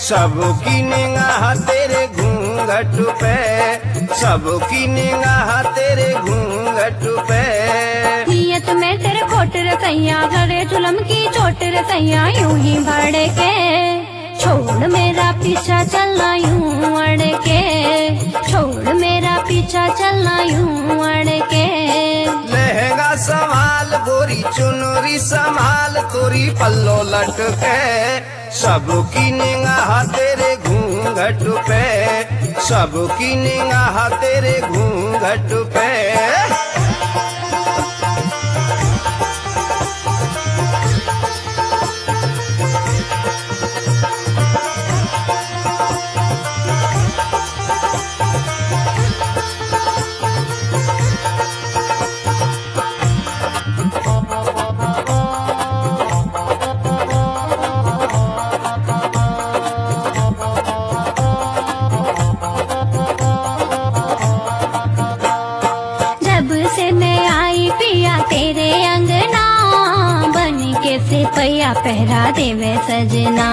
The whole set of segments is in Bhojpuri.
सबकी निगाह तेरे घूंघट पे, सबकी निगाह तेरे घूंघट पे। नियत में तेरे खोट रसैया, घरे जुलम की चोट रसैया, यूं ही भड़ के छोड़ मेरा पीछा चलना यूं अड़ के, छोड़ मेरा पीछा चलना यूं अड़ के। लहंगा संभाल गोरी चुनरी संभाल तोरी पल्लो लटके, सबकी निगाह तेरे घूंघट पे, सबकी निगाह तेरे घूंघट पे। तेरे अंगना बन के सिपहिया पहरा देवे सजना,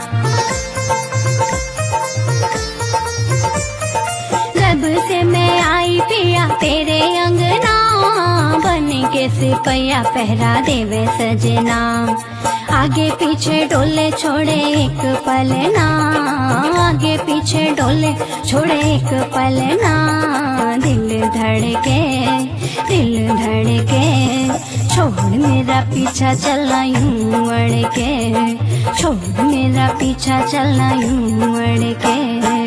जब से मैं आई पिया तेरे अंगना बन के सिपहिया पहरा देवे सजना। आगे पीछे डोले छोड़े एक पल ना, आगे पीछे डोले छोड़े एक पल ना, दिल धड़के दिल धड़के, छोड़ मेरा पीछा चलना यूं अड़ के, छोड़ मेरा पीछा चलना यूं अड़ के।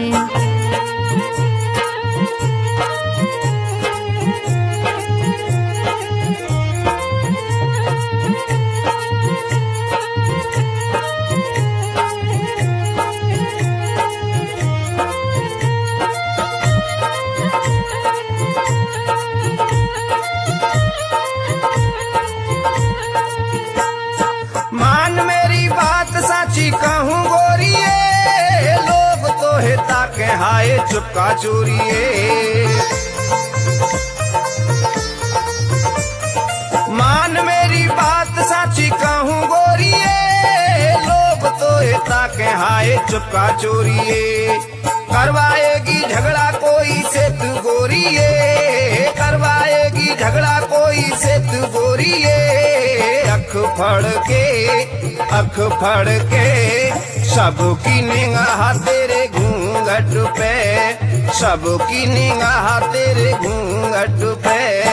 कहूँ गोरिए लोग तो है ताके हाय चुपका चोरिए, मान मेरी बात साची कहूँ गोरिए लोग तो है ताके हाय चुपका चोरिए। करवाएगी झगड़ा कोई से तू गोरिए, करवाएगी झगड़ा कोई से तू गोरिए। अख फड़ के सबकी निगाह तेरे घूंघट पे, सबकी निगाह तेरे घूंघट पे।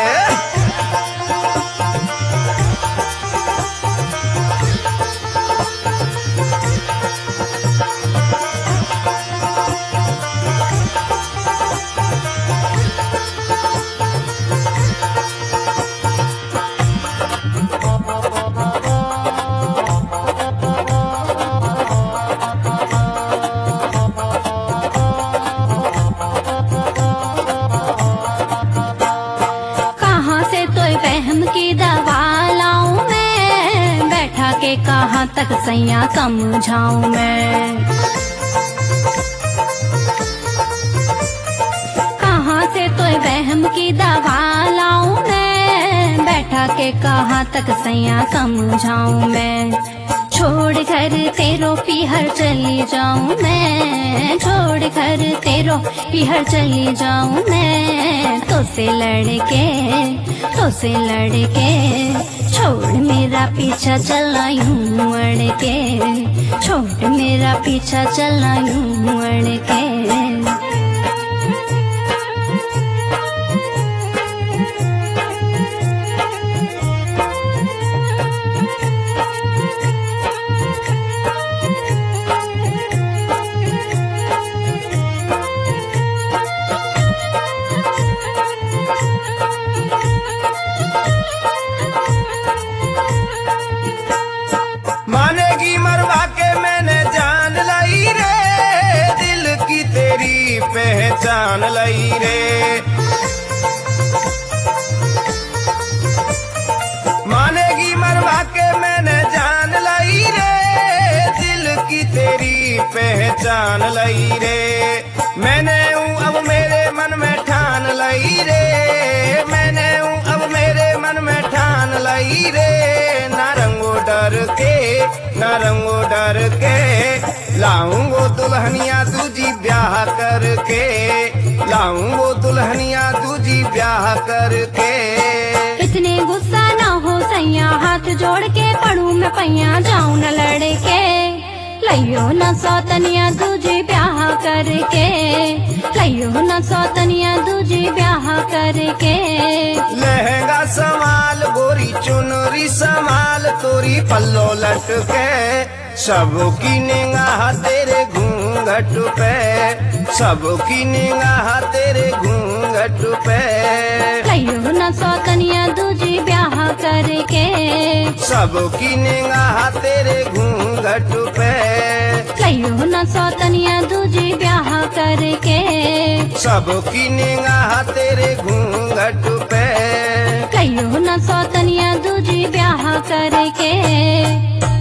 कहाँ तक सैया समझाऊं मैं, कहाँ से तो वहम की दवा लाऊं मैं, बैठा के कहाँ तक सैया समझाऊं मैं। छोड़ घर तेरो पीहर चली जाऊं मैं, छोड़ घर तेरो पीहर चली जाऊं मैं। तो से लड़के छोड़ मेरा पीछा चलना यूं अड़ के, छोड़ मेरा पीछा चलना यूं अड़ के। मानेगी मरवा के मैंने जान लाई रे, दिल की तेरी पहचान लाई रे। मानेगी मरवा के मैंने जान लाई रे, दिल की तेरी पहचान लाई रे। मैंने हूँ अब मेरे मन में ठान लाई रे, मैंने हूँ अब मेरे मन में ठान लाई रे। ना रंगो डर के लाऊंगो दुल्हन दुल्हनिया दूजी ब्याह करके, लाऊं वो दुल्हनिया दूजी ब्याह करके। इतने गुस्सा ना हो सैया, हाथ जोड़ के पड़ू मैं पैया, जाऊं न लड़के। लइयो न सौतनिया दूजी ब्याह करके, लइयो न सौतनिया दूजी ब्याह करके। लहंगा संभाल गोरी चुनरी संभाल तोरी पल्लो लटके, सबकी निगाह तेरे घूंघट पे, सबकी निगाह तेरे घूंघट पे। लइयो न सौतनिया दूजी ब्याह करके, सबकी निगाह तेरे घूंघट पे। लइयो न सौतनिया दूजी ब्याह करके, सबकी निगाह तेरे घूंघट पे। लइयो न सौतनिया दूजी ब्याह करके।